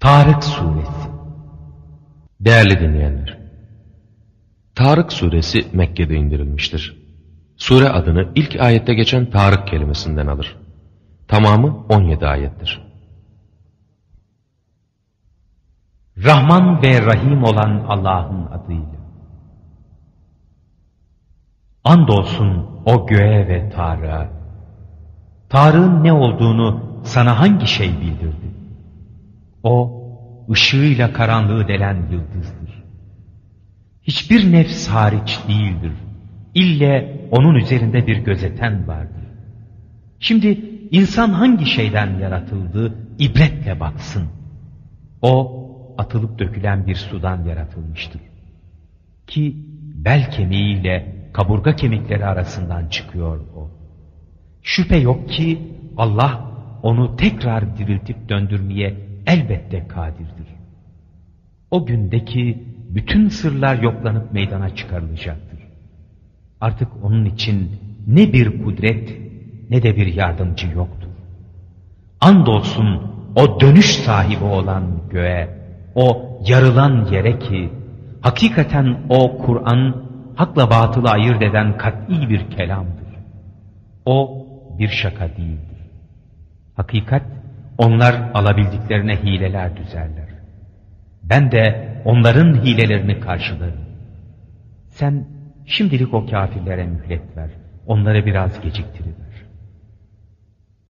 Tarık Suresi. Değerli dinleyenler, Tarık Suresi Mekke'de indirilmiştir. Sure adını ilk ayette geçen Tarık kelimesinden alır. Tamamı 17 ayettir. Rahman ve Rahim olan Allah'ın adıyla. Andolsun o göğe ve Tarık'a. Tarık'ın ne olduğunu sana hangi şey bildirdi? O, ışığıyla karanlığı delen yıldızdır. Hiçbir nefs hariç değildir. İlle onun üzerinde bir gözeten vardır. Şimdi insan hangi şeyden yaratıldı, ibretle baksın. O, atılıp dökülen bir sudan yaratılmıştır. Ki bel kemiğiyle kaburga kemikleri arasından çıkıyor o. Şüphe yok ki Allah onu tekrar diriltip döndürmeye elbette kadirdir. O gündeki bütün sırlar yoklanıp meydana çıkarılacaktır. Artık onun için ne bir kudret ne de bir yardımcı yoktur. Andolsun o dönüş sahibi olan göğe, o yarılan yere ki, hakikaten o Kur'an, hakla batılı ayırt eden kat'i bir kelamdır. O bir şaka değildir. Hakikat, onlar alabildiklerine hileler düzerler. Ben de onların hilelerini karşılarım. Sen şimdilik o kafirlere mühlet ver, onları biraz geciktiriver.